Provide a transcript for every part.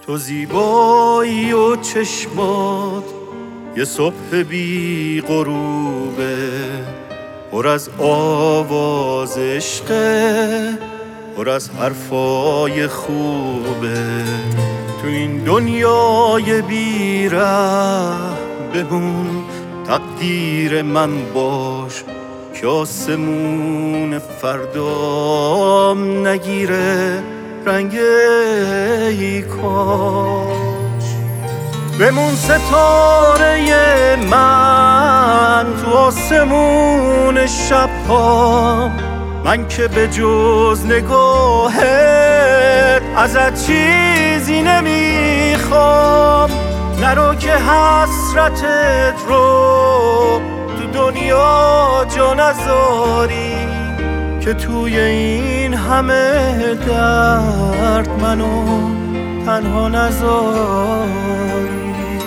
تو زیبایی و چشمات یه صبح بی غروبه، پر از آواز عشقه، پر از حرفای خوبه. تو این دنیای بی ره بمون، تقدیر من باش که آسمون فردام نگیره رنگ ای کاش. بمون ستاره من تو آسمون شب‌هام، من که به جز نگاهت ازت چیزی نمیخوام. نرو که حسرتت رو تو دنیا جا نذاری، که توی این همه درد منو تنها نذاری.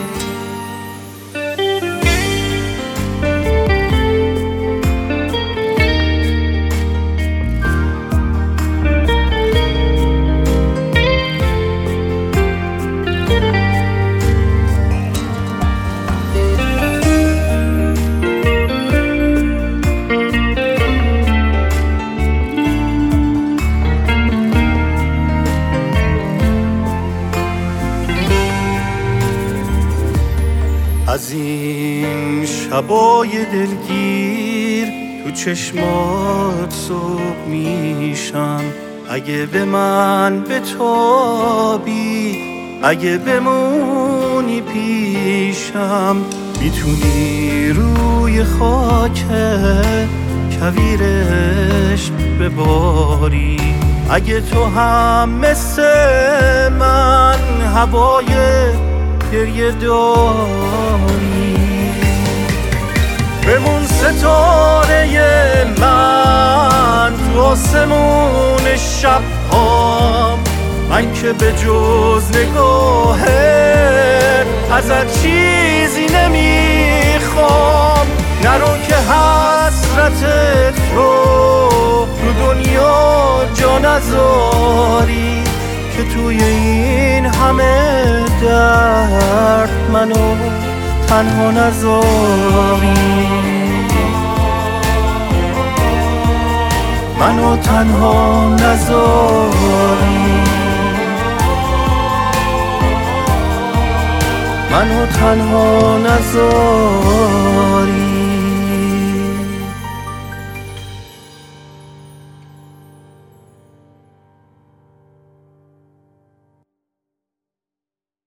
از این شبای دلگیر تو چشمات صبح میشم. اگه به من بتابی، اگه بمونی پیشم، میتونی روی خاک کویرش بباری. اگه تو هم مثل من هوای گریه داری، بمون ستاره من تو آسمون شب‌هام، من که به جز نگاهت ازت چیزی نمیخوام. نرو که حسرتت رو دنیا جا نذاری، که توی این همه درد منو تنها نذاری. منو تنها نذاری، منو تنها نذاری.